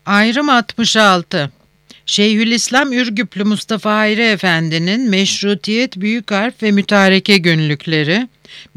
Ayrım 66. Şeyhülislam Ürgüplü Mustafa Hayri Efendi'nin Meşrutiyet Büyük Harf ve Mütareke Günlükleri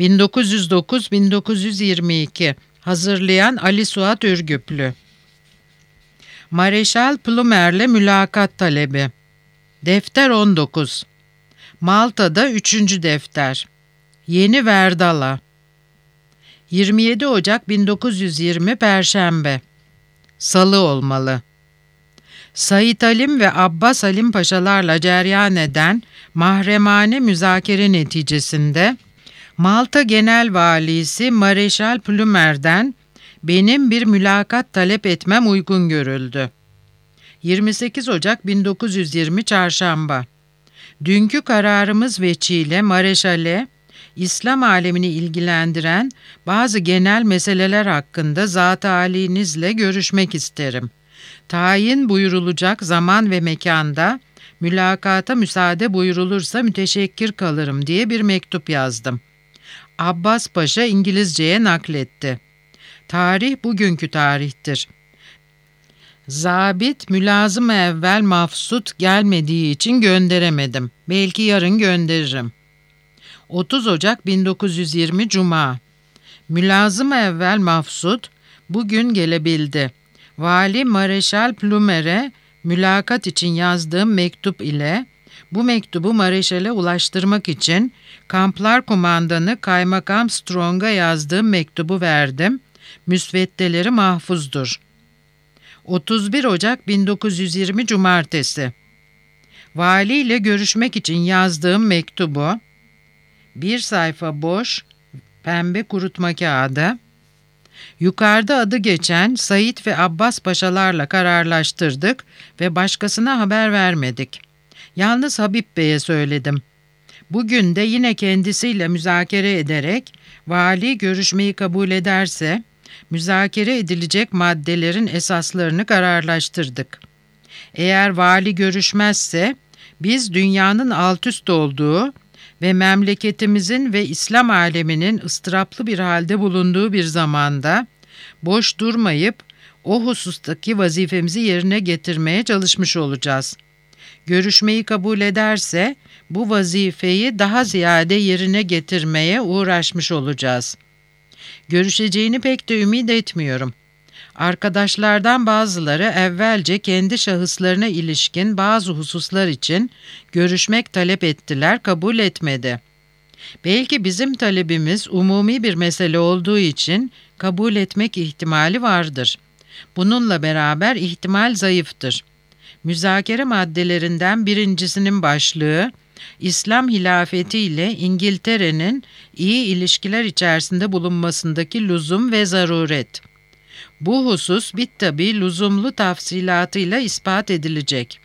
1909-1922 hazırlayan Ali Suat Ürgüplü. Mareşal Plumer'le mülakat talebi. Defter 19. Malta'da 3. defter. Yeni Verdala. 27 Ocak 1920 Perşembe. Salı olmalı. Said Halim ve Abbas Halim Paşalarla cereyan eden mahremane müzakere neticesinde Malta Genel Valisi Mareşal Plumer'den benim bir mülakat talep etmem uygun görüldü. 28 Ocak 1920 Çarşamba. Dünkü kararımız veçile Mareşal'e İslam alemini ilgilendiren bazı genel meseleler hakkında zat-ı âlinizle görüşmek isterim. Tayin buyurulacak zaman ve mekanda mülakata müsaade buyurulursa müteşekkir kalırım diye bir mektup yazdım. Abbas Paşa İngilizceye nakletti. Tarih bugünkü tarihtir. Zabit mülazım evvel mafsut gelmediği için gönderemedim. Belki yarın gönderirim. 30 Ocak 1920 Cuma. Mülazım evvel mafsut bugün gelebildi. Vali Mareşal Plumer'e mülakat için yazdığım mektup ile bu mektubu Mareşal'e ulaştırmak için Kamplar Kumandanı Kaymakam Strong'a yazdığım mektubu verdim. Müsveddeleri mahfuzdur. 31 Ocak 1920 Cumartesi. Vali ile görüşmek için yazdığım mektubu, bir sayfa boş, pembe kurutma kağıdı, yukarıda adı geçen Said ve Abbas Paşalarla kararlaştırdık ve başkasına haber vermedik. Yalnız Habib Bey'e söyledim. Bugün de yine kendisiyle müzakere ederek vali görüşmeyi kabul ederse müzakere edilecek maddelerin esaslarını kararlaştırdık. Eğer vali görüşmezse biz dünyanın altüst olduğu ve memleketimizin ve İslam aleminin ıstıraplı bir halde bulunduğu bir zamanda boş durmayıp o husustaki vazifemizi yerine getirmeye çalışmış olacağız. Görüşmeyi kabul ederse bu vazifeyi daha ziyade yerine getirmeye uğraşmış olacağız. Görüşeceğini pek de ümit etmiyorum. Arkadaşlardan bazıları evvelce kendi şahıslarına ilişkin bazı hususlar için görüşmek talep ettiler, kabul etmedi. Belki bizim talebimiz umumi bir mesele olduğu için kabul etmek ihtimali vardır. Bununla beraber ihtimal zayıftır. Müzakere maddelerinden birincisinin başlığı, İslam hilafeti ile İngiltere'nin iyi ilişkiler içerisinde bulunmasındaki lüzum ve zaruret. Bu husus bittabi lüzumlu tafsilatıyla ispat edilecek.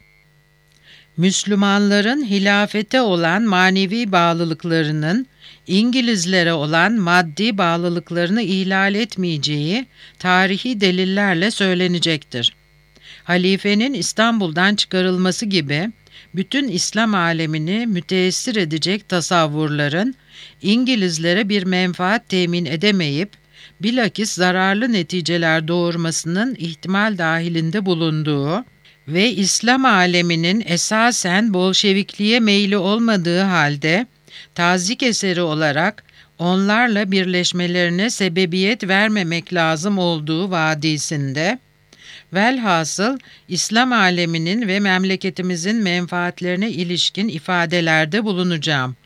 Müslümanların hilafete olan manevi bağlılıklarının İngilizlere olan maddi bağlılıklarını ihlal etmeyeceği tarihi delillerle söylenecektir. Halifenin İstanbul'dan çıkarılması gibi bütün İslam alemini müteessir edecek tasavvurların İngilizlere bir menfaat temin edemeyip bilakis zararlı neticeler doğurmasının ihtimal dahilinde bulunduğu ve İslam aleminin esasen Bolşevikliğe meyli olmadığı halde tazik eseri olarak onlarla birleşmelerine sebebiyet vermemek lazım olduğu vadisinde, velhasıl İslam aleminin ve memleketimizin menfaatlerine ilişkin ifadelerde bulunacağım.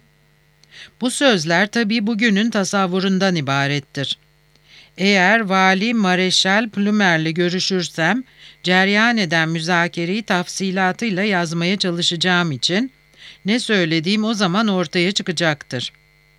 Bu sözler tabii bugünün tasavvurundan ibarettir. Eğer Vali Mareşal Plumer'le görüşürsem, cereyan eden müzakereyi tafsilatıyla yazmaya çalışacağım için ne söylediğim o zaman ortaya çıkacaktır.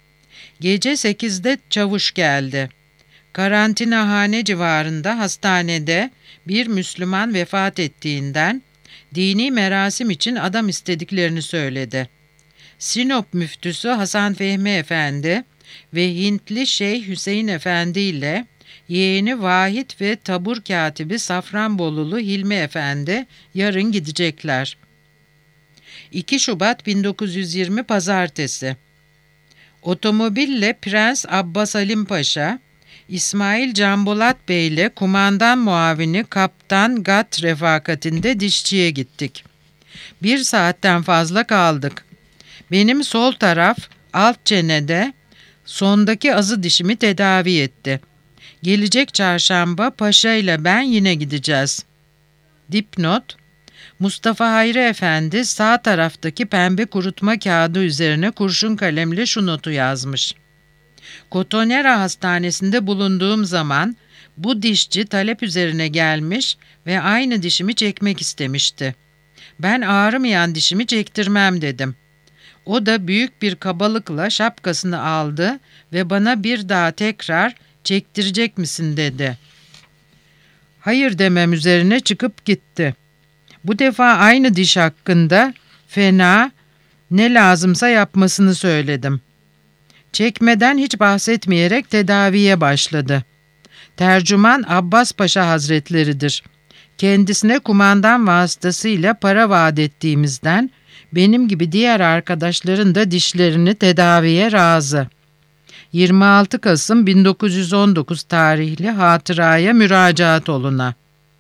Gece 8'de çavuş geldi. Karantinahane civarında hastanede bir Müslüman vefat ettiğinden dini merasim için adam istediklerini söyledi. Sinop müftüsü Hasan Fehmi Efendi ve Hintli Şeyh Hüseyin Efendi ile yeğeni Vahit ve tabur katibi Safranbolulu Hilmi Efendi yarın gidecekler. 2 Şubat 1920 Pazartesi. Otomobille Prens Abbas Halim Paşa, İsmail Canbolat Bey ile kumandan muavini Kaptan Gat refakatinde dişçiye gittik. 1 saatten fazla kaldık. Benim sol taraf alt çenede sondaki azı dişimi tedavi etti. Gelecek çarşamba Paşa ile ben yine gideceğiz. Dipnot: Mustafa Hayri Efendi sağ taraftaki pembe kurutma kağıdı üzerine kurşun kalemle şu notu yazmış. Kotonera Hastanesi'nde bulunduğum zaman bu dişçi talep üzerine gelmiş ve aynı dişimi çekmek istemişti. Ben ağrımayan dişimi çektirmem dedim. O da büyük bir kabalıkla şapkasını aldı ve bana bir daha tekrar çektirecek misin dedi. Hayır demem üzerine çıkıp gitti. Bu defa aynı diş hakkında fena, ne lazımsa yapmasını söyledim. Çekmeden hiç bahsetmeyerek tedaviye başladı. Tercüman Abbas Paşa Hazretleridir. Kendisine kumandan vasıtasıyla para vaat ettiğimizden benim gibi diğer arkadaşların da dişlerini tedaviye razı. 26 Kasım 1919 tarihli hatıraya müracaat oluna.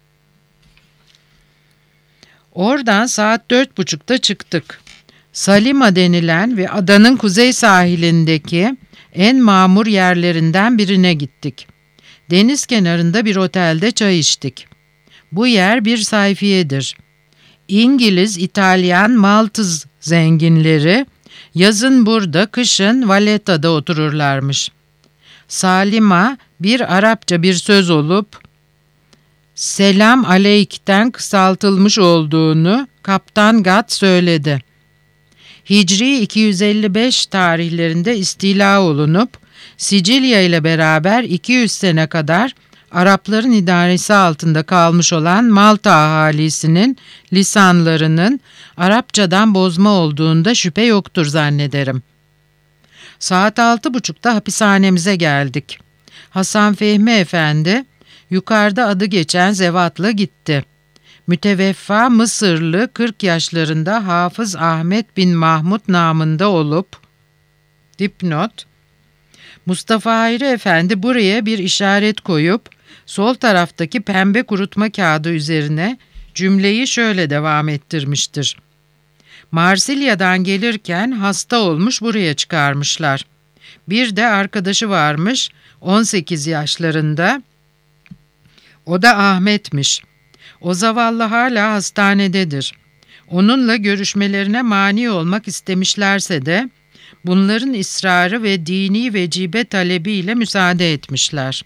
Oradan saat 4.30'da çıktık. Salima denilen ve adanın kuzey sahilindeki en mamur yerlerinden birine gittik. Deniz kenarında bir otelde çay içtik. Bu yer bir sayfiyedir. İngiliz, İtalyan, Maltız zenginleri yazın burada, kışın Valletta'da otururlarmış. Salima bir Arapça bir söz olup selam aleyk'ten kısaltılmış olduğunu Kaptan Gat söyledi. Hicri 255 tarihlerinde istila olunup Sicilya ile beraber 200 sene kadar Arapların idaresi altında kalmış olan Malta ahalisinin lisanlarının Arapçadan bozma olduğunda şüphe yoktur zannederim. Saat 6.30'da hapishanemize geldik. Hasan Fehmi Efendi yukarıda adı geçen zevatla gitti. Müteveffa Mısırlı 40 yaşlarında Hafız Ahmet bin Mahmud namında olup, dipnot, Mustafa Hayri Efendi buraya bir işaret koyup, sol taraftaki pembe kurutma kağıdı üzerine cümleyi şöyle devam ettirmiştir. Marsilya'dan gelirken hasta olmuş, buraya çıkarmışlar. Bir de arkadaşı varmış, 18 yaşlarında, o da Ahmet'miş. O zavallı hala hastanededir. Onunla görüşmelerine mani olmak istemişlerse de bunların ısrarı ve dini vecibe talebiyle müsaade etmişler.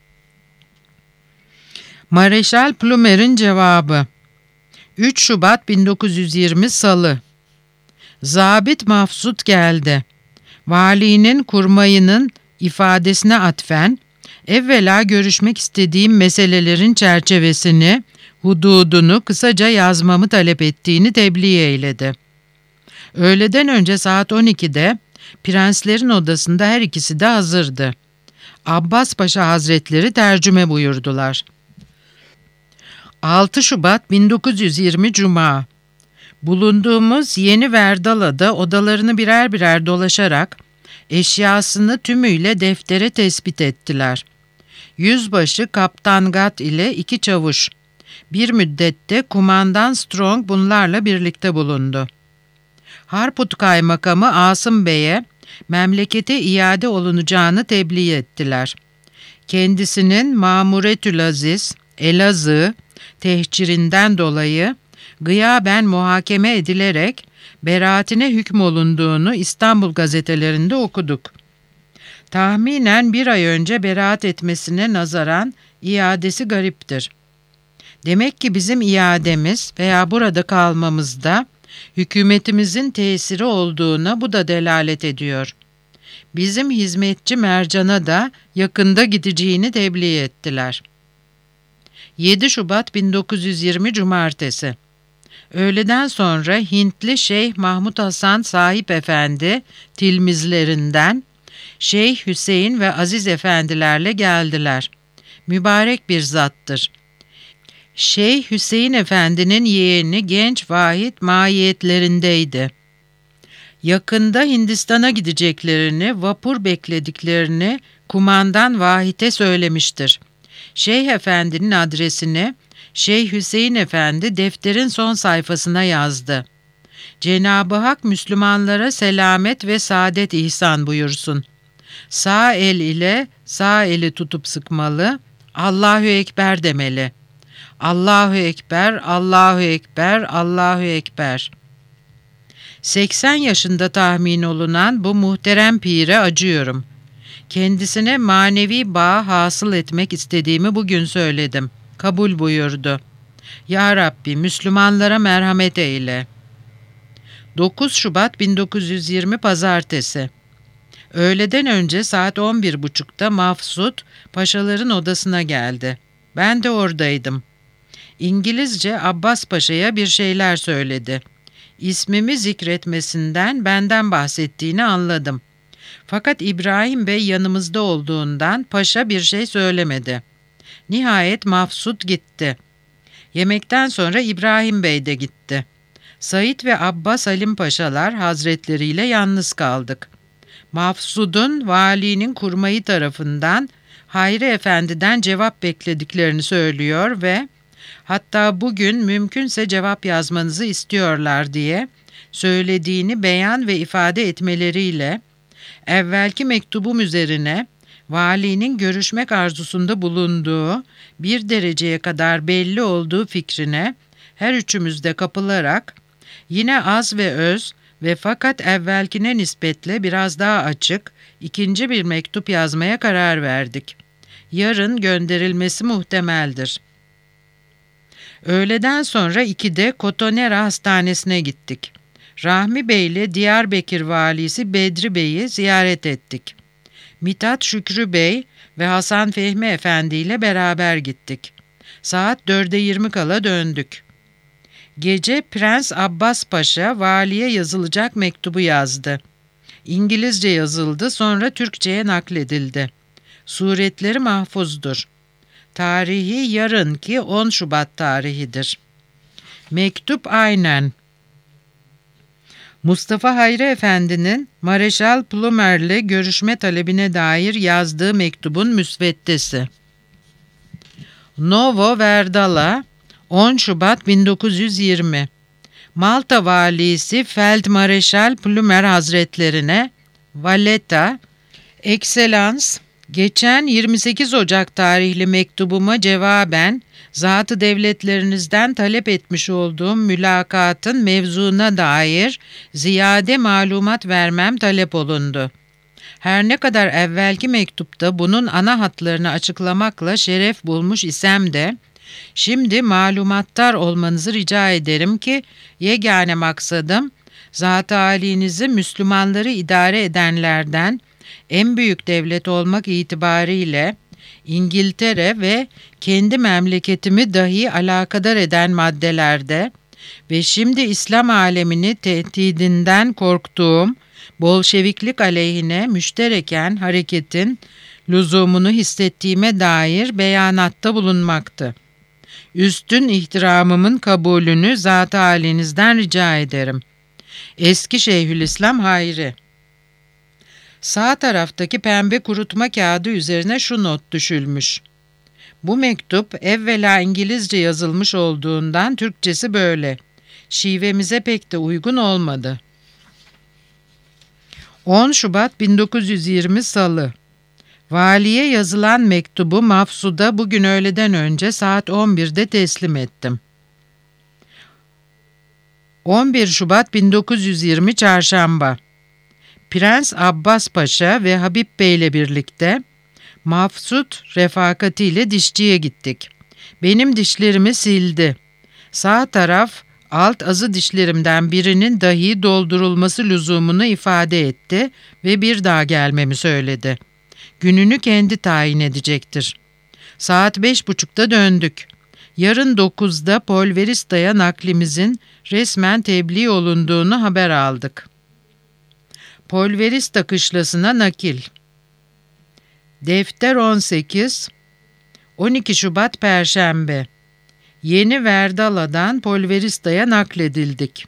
Mareşal Plumer'in cevabı. 3 Şubat 1920 Salı. Zabit Mafsut geldi. Valinin kurmayının ifadesine atfen, evvela görüşmek istediğim meselelerin çerçevesini, hududunu kısaca yazmamı talep ettiğini tebliğ eyledi. Öğleden önce saat 12'de prenslerin odasında her ikisi de hazırdı. Abbas Paşa Hazretleri tercüme buyurdular. 6 Şubat 1920 Cuma. Bulunduğumuz Yeni Verdala'da odalarını birer birer dolaşarak eşyasını tümüyle deftere tespit ettiler. Yüzbaşı Kaptan Gat ile 2 çavuş. Bir müddette kumandan Strong bunlarla birlikte bulundu. Harput Kaymakamı Asım Bey'e memlekete iade olunacağını tebliğ ettiler. Kendisinin Mamuretülaziz, Elazığ tehcirinden dolayı gıyaben muhakeme edilerek beraatine hükmolunduğunu İstanbul gazetelerinde okuduk. Tahminen 1 ay önce beraat etmesine nazaran iadesi gariptir. Demek ki bizim iademiz veya burada kalmamızda hükümetimizin tesiri olduğuna bu da delalet ediyor. Bizim hizmetçi Mercan'a da yakında gideceğini tebliğ ettiler. 7 Şubat 1920 Cumartesi. Öğleden sonra Hintli Şeyh Mahmud Hasan Sahip Efendi tilmizlerinden Şeyh Hüseyin ve Aziz Efendilerle geldiler. Mübarek bir zattır. Şeyh Hüseyin Efendi'nin yeğeni genç Vahid mahiyetlerindeydi. Yakında Hindistan'a gideceklerini, vapur beklediklerini kumandan Vahit'e söylemiştir. Şeyh Efendi'nin adresini Şeyh Hüseyin Efendi defterin son sayfasına yazdı. Cenab-ı Hak Müslümanlara selamet ve saadet ihsan buyursun. Sağ el ile sağ eli tutup sıkmalı, Allahu Ekber demeli. Allahu Ekber, Allahu Ekber, Allahu Ekber. 80 yaşında tahmin olunan bu muhterem pire acıyorum. Kendisine manevi bağ hasıl etmek istediğimi bugün söyledim. Kabul buyurdu. Ya Rabbi Müslümanlara merhamet eyle. 9 Şubat 1920 Pazartesi. Öğleden önce saat 11.30'da Mafsud paşaların odasına geldi. Ben de oradaydım. İngilizce Abbas Paşa'ya bir şeyler söyledi. İsmimi zikretmesinden benden bahsettiğini anladım. Fakat İbrahim Bey yanımızda olduğundan paşa bir şey söylemedi. Nihayet Mafsud gitti. Yemekten sonra İbrahim Bey de gitti. Said ve Abbas Halim Paşalar hazretleriyle yalnız kaldık. Mafsud'un valinin kurmayı tarafından Hayri Efendi'den cevap beklediklerini söylüyor ve hatta bugün mümkünse cevap yazmanızı istiyorlar diye söylediğini beyan ve ifade etmeleriyle evvelki mektubum üzerine valinin görüşmek arzusunda bulunduğu bir dereceye kadar belli olduğu fikrine her üçümüz de kapılarak yine az ve öz ve fakat evvelkine nispetle biraz daha açık ikinci bir mektup yazmaya karar verdik. Yarın gönderilmesi muhtemeldir. Öğleden sonra 2'de Kotonera Hastanesi'ne gittik. Rahmi Bey ile Diyarbakır Valisi Bedri Bey'i ziyaret ettik. Mithat Şükrü Bey ve Hasan Fehmi Efendi ile beraber gittik. Saat 4'e 20 kala döndük. Gece Prens Abbas Paşa valiye yazılacak mektubu yazdı. İngilizce yazıldı, sonra Türkçe'ye nakledildi. Suretleri mahfuzdur. Tarihi yarınki 10 Şubat tarihidir. Mektup aynen. Mustafa Hayri Efendi'nin Mareşal Plumer'le görüşme talebine dair yazdığı mektubun müsveddesi. Novo Verdala, 10 Şubat 1920. Malta Valisi Feldmareşal Plumer Hazretlerine Valletta, Ekselans, geçen 28 Ocak tarihli mektubuma cevaben zat-ı devletlerinizden talep etmiş olduğum mülakatın mevzuna dair ziyade malumat vermem talep olundu. Her ne kadar evvelki mektupta bunun ana hatlarını açıklamakla şeref bulmuş isem de, şimdi malumattar olmanızı rica ederim ki yegane maksadım zat-ı âlinizi Müslümanları idare edenlerden en büyük devlet olmak itibariyle İngiltere ve kendi memleketimi dahi alakadar eden maddelerde ve şimdi İslam alemini tehdidinden korktuğum Bolşeviklik aleyhine müştereken hareketin lüzumunu hissettiğime dair beyanatta bulunmaktı. Üstün ihtiramımın kabulünü zat-ı âlinizden rica ederim. Eski Şeyhülislam Hayri. Sağ taraftaki pembe kurutma kağıdı üzerine şu not düşülmüş. Bu mektup evvela İngilizce yazılmış olduğundan Türkçesi böyle. Şivemize pek de uygun olmadı. 10 Şubat 1920 Salı. Valiye yazılan mektubu Mafsud'a bugün öğleden önce saat 11'de teslim ettim. 11 Şubat 1920 Çarşamba. Prens Abbas Paşa ve Habib Bey ile birlikte Mafsud refakatiyle dişçiye gittik. Benim dişlerimi sildi. Sağ taraf alt azı dişlerimden birinin dahi doldurulması lüzumunu ifade etti ve bir daha gelmemi söyledi. Gününü kendi tayin edecektir. Saat 5.30'da döndük. Yarın 9'da Polverista'ya naklimizin resmen tebliğ olunduğunu haber aldık. Polverista kışlasına nakil. Defter 18, 12 Şubat Perşembe. Yeni Verdala'dan Polverista'ya nakledildik.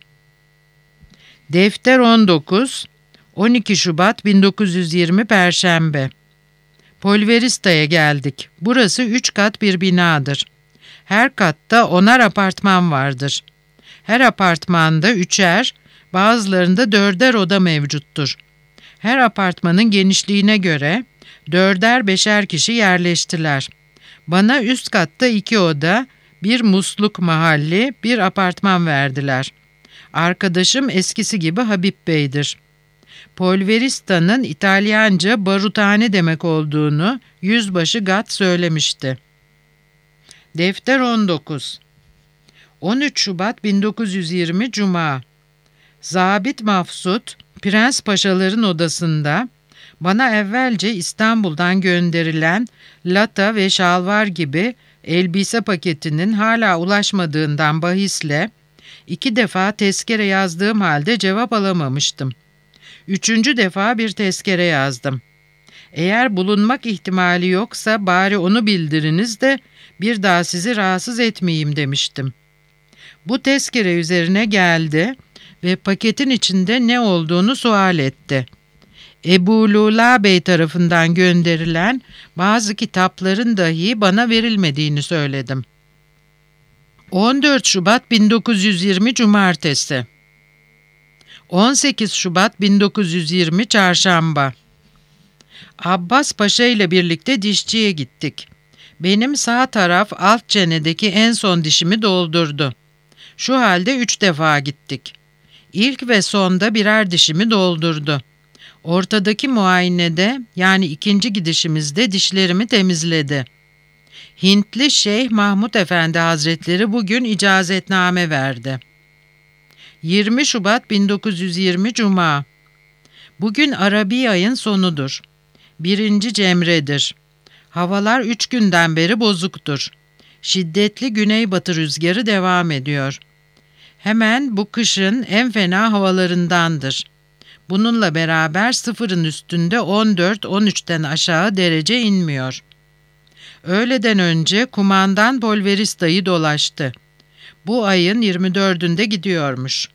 Defter 19, 12 Şubat 1920 Perşembe. Polverista'ya geldik. Burası 3 kat bir binadır. Her katta 10'ar apartman vardır. Her apartmanda 3'er, bazılarında 4'er oda mevcuttur. Her apartmanın genişliğine göre 4'er 5'er kişi yerleştiler. Bana üst katta 2 oda, bir musluk mahalli, bir apartman verdiler. Arkadaşım eskisi gibi Habip Bey'dir. Polverista'nın İtalyanca baruthane demek olduğunu yüzbaşı Gat söylemişti. Defter 19. 13 Şubat 1920 Cuma. Zabit Mafsut, Prens Paşaların odasında bana evvelce İstanbul'dan gönderilen lata ve şalvar gibi elbise paketinin hala ulaşmadığından bahisle 2 defa tezkere yazdığım halde cevap alamamıştım. 3. defa bir tezkere yazdım. Eğer bulunmak ihtimali yoksa bari onu bildiriniz de bir daha sizi rahatsız etmeyeyim demiştim. Bu tezkere üzerine geldi ve paketin içinde ne olduğunu sual etti. Ebu Lula Bey tarafından gönderilen bazı kitapların dahi bana verilmediğini söyledim. 14 Şubat 1920 Cumartesi. 18 Şubat 1920 Çarşamba. Abbas Paşa ile birlikte dişçiye gittik. Benim sağ taraf alt çenedeki en son dişimi doldurdu. Şu halde 3 defa gittik. İlk ve sonda birer dişimi doldurdu. Ortadaki muayenede, yani 2. gidişimizde dişlerimi temizledi. Hintli Şeyh Mahmud Efendi Hazretleri bugün icazetname verdi. 20 Şubat 1920 Cuma. Bugün Arabi ayın sonudur. 1. Cemre'dir. Havalar 3 günden beri bozuktur. Şiddetli güneybatı rüzgarı devam ediyor. Hemen bu kışın en fena havalarındandır. Bununla beraber sıfırın üstünde 14-13'ten aşağı derece inmiyor. Öğleden önce kumandan Polverista'yı dolaştı. Bu ayın 24'ünde gidiyormuş.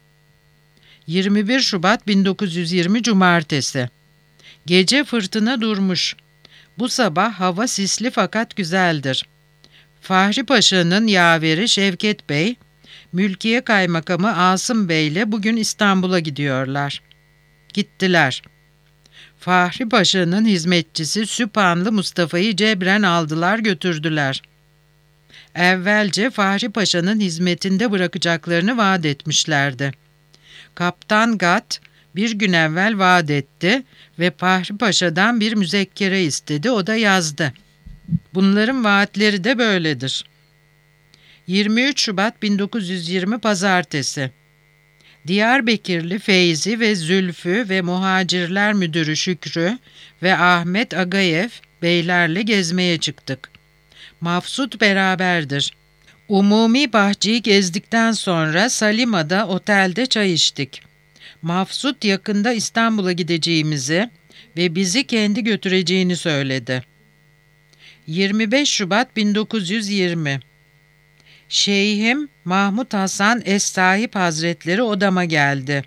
21 Şubat 1920 Cumartesi. Gece fırtına durmuş. Bu sabah hava sisli fakat güzeldir. Fahri Paşa'nın yaveri Şevket Bey, Mülkiye Kaymakamı Asım Bey ile bugün İstanbul'a gidiyorlar. Gittiler. Fahri Paşa'nın hizmetçisi Süphanlı Mustafa'yı cebren aldılar götürdüler. Evvelce Fahri Paşa'nın hizmetinde bırakacaklarını vaat etmişlerdi. Kaptan Gat bir gün evvel vaat etti ve Fahri Paşa'dan bir müzekkere istedi, o da yazdı. Bunların vaatleri de böyledir. 23 Şubat 1920 Pazartesi. Diyarbakırlı Feyzi ve Zülfü ve Muhacirler Müdürü Şükrü ve Ahmet Agayev beylerle gezmeye çıktık. Mafsut beraberdir. Umumi bahçeyi gezdikten sonra Salima'da otelde çay içtik. Mafsut yakında İstanbul'a gideceğimizi ve bizi kendi götüreceğini söyledi. 25 Şubat 1920. Şeyhim Mahmud Hasan Es-Sahip Hazretleri odama geldi.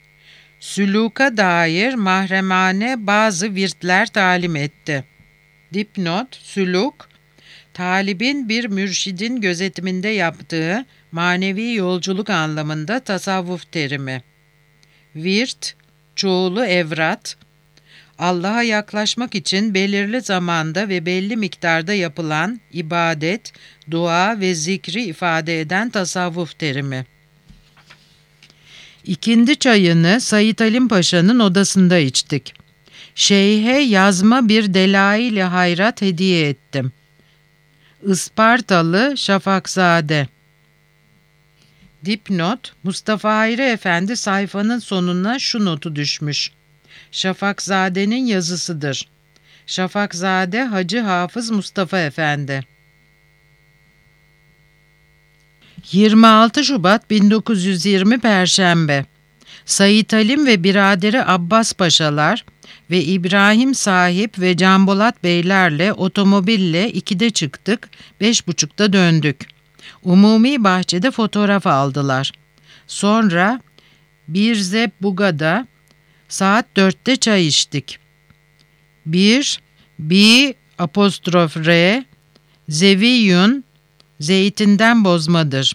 Süluka dair mahremane bazı virtler talim etti. Dipnot, süluk, talibin bir mürşidin gözetiminde yaptığı manevi yolculuk anlamında tasavvuf terimi. Virt, çoğulu evrat, Allah'a yaklaşmak için belirli zamanda ve belli miktarda yapılan ibadet, dua ve zikri ifade eden tasavvuf terimi. İkindi çayını Said Halim Paşa'nın odasında içtik. Şeyhe yazma bir delail-i hayrat hediye ettim. Ispartalı Şafakzade. Dipnot, Mustafa Hayri Efendi sayfanın sonuna şu notu düşmüş. Şafakzade'nin yazısıdır. Şafakzade Hacı Hafız Mustafa Efendi. 26 Şubat 1920 Perşembe. Said Halim ve biraderi Abbas Paşalar ve İbrahim Sahip ve Canbolat Beylerle otomobille 2'de çıktık, 5.30'da döndük. Umumi bahçede fotoğraf aldılar. Sonra Birzeb Buga'da saat 4'te çay içtik. Bir apostrof R, zeviyun, zeytinden bozmadır.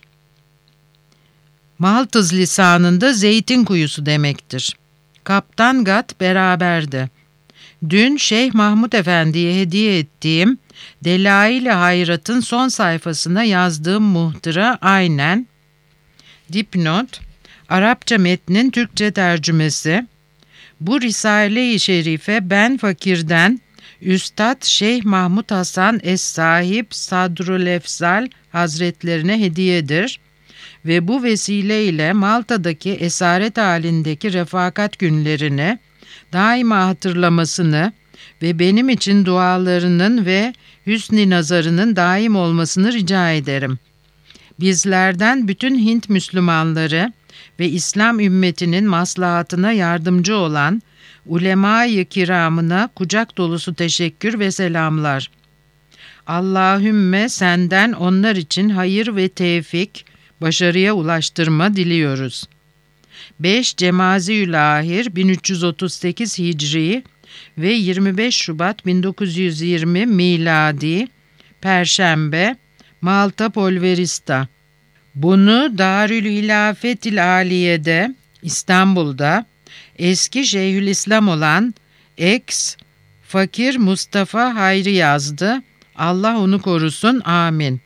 Maltız lisanında zeytin kuyusu demektir. Kaptan Gat beraberdi. Dün Şeyh Mahmud Efendi'ye hediye ettiğim Delail-i Hayrat'ın son sayfasına yazdığım muhtıra aynen. Dipnot, Arapça metnin Türkçe tercümesi. Bu Risale-i Şerife ben fakirden Üstad Şeyh Mahmud Hasan Es-Sahib Sadrülefzal Hazretlerine hediyedir ve bu vesileyle Malta'daki esaret halindeki refakat günlerini daima hatırlamasını ve benim için dualarının ve hüsn-i nazarının daim olmasını rica ederim. Bizlerden bütün Hint Müslümanları ve İslam ümmetinin maslahatına yardımcı olan ulema-i kiramına kucak dolusu teşekkür ve selamlar. Allahümme senden onlar için hayır ve tevfik, başarıya ulaştırma diliyoruz. 5 Cemaziülahir 1338 Hicri ve 25 Şubat 1920 Miladi Perşembe, Malta Polverista. Bunu Darülhilafetil Aliye'de, İstanbul'da eski Şeyhülislam olan Fakir Mustafa Hayri yazdı. Allah onu korusun. Amin.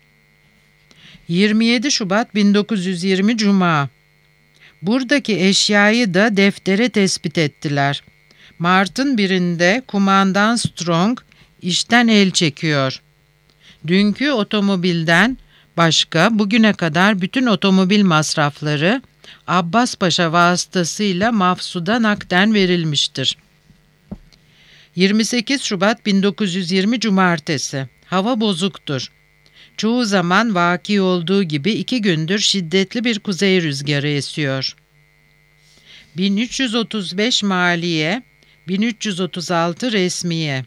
27 Şubat 1920 Cuma. Buradaki eşyayı da deftere tespit ettiler. Mart'ın birinde kumandan Strong işten el çekiyor. Dünkü otomobilden başka bugüne kadar bütün otomobil masrafları Abbas Paşa vasıtasıyla Mafsud'a nakden verilmiştir. 28 Şubat 1920 Cumartesi. Hava bozuktur. Çoğu zaman vaki olduğu gibi 2 gündür şiddetli bir kuzey rüzgarı esiyor. 1335 Maliye, 1336 Resmiye.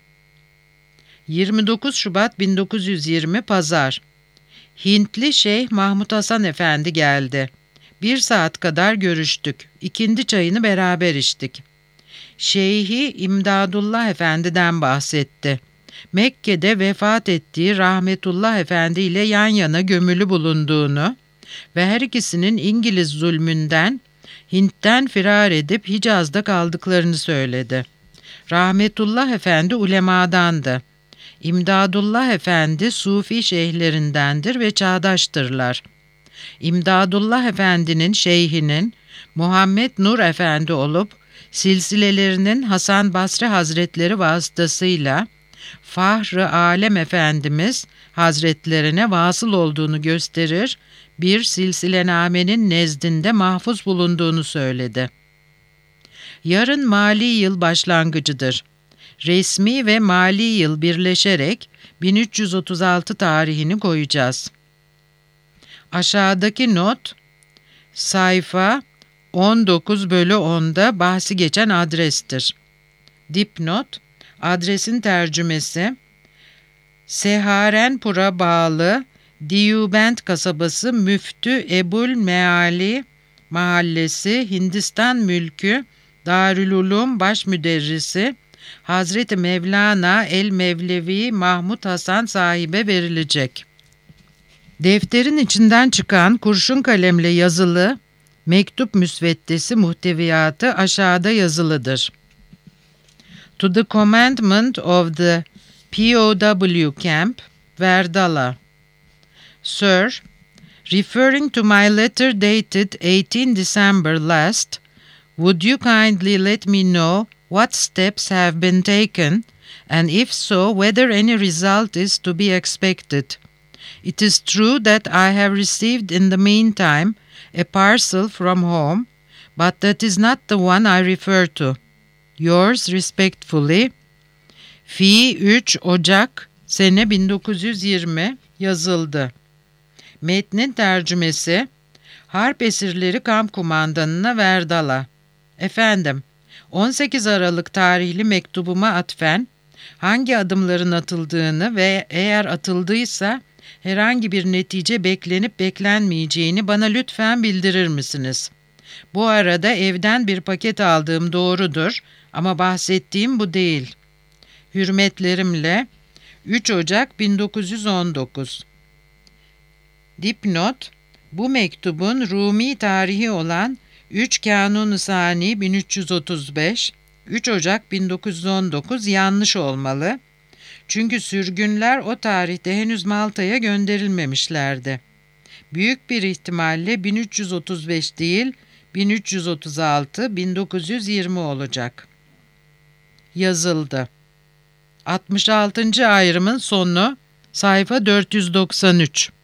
29 Şubat 1920 Pazar. Hintli Şeyh Mahmud Hasan Efendi geldi. 1 saat kadar görüştük. İkindi çayını beraber içtik. Şeyhi İmdadullah Efendi'den bahsetti. Mekke'de vefat ettiği Rahmetullah Efendi ile yan yana gömülü bulunduğunu ve her ikisinin İngiliz zulmünden Hint'ten firar edip Hicaz'da kaldıklarını söyledi. Rahmetullah Efendi ulemadandı. İmdadullah Efendi Sufi şeyhlerindendir ve çağdaştırlar. İmdadullah Efendi'nin şeyhinin Muhammed Nur Efendi olup silsilelerinin Hasan Basri Hazretleri vasıtasıyla Fahr-ı Alem Efendimiz Hazretlerine vasıl olduğunu gösterir, bir silsilenamenin nezdinde mahfuz bulunduğunu söyledi. Yarın mali yıl başlangıcıdır. Resmi ve mali yıl birleşerek 1336 tarihini koyacağız. Aşağıdaki not, sayfa 19/10'da bahsi geçen adrestir. Dipnot, adresin tercümesi, Seharenpur'a bağlı Diyubend kasabası Müftü Ebul Meali Mahallesi Hindistan Mülkü Darülulum Başmüderrisi Hazreti Mevlana el-Mevlevi Mahmud Hasan sahibe verilecek. Defterin içinden çıkan kurşun kalemle yazılı mektup müsveddesi muhteviyatı aşağıda yazılıdır. To the commandment of the POW camp, Verdala. Sir, referring to my letter dated 18 December last, would you kindly let me know what steps have been taken, and if so, whether any result is to be expected? It is true that I have received in the meantime a parcel from home, but that is not the one I refer to. Yours respectfully, Fi 3 Ocak sene 1920 yazıldı. Metnin tercümesi, Harp Esirleri Kamp Kumandanına Verdala. Efendim, 18 Aralık tarihli mektubuma atfen, hangi adımların atıldığını ve eğer atıldıysa herhangi bir netice beklenip beklenmeyeceğini bana lütfen bildirir misiniz? Bu arada evden bir paket aldığım doğrudur ama bahsettiğim bu değil. Hürmetlerimle 3 Ocak 1919. Dipnot: bu mektubun Rumi tarihi olan 3 Kanun-ı Sani 1335, 3 Ocak 1919 yanlış olmalı. Çünkü sürgünler o tarihte henüz Malta'ya gönderilmemişlerdi. Büyük bir ihtimalle 1335 değil, 1336-1920 olacak. Yazıldı. 66. ayrımın sonu, sayfa 493.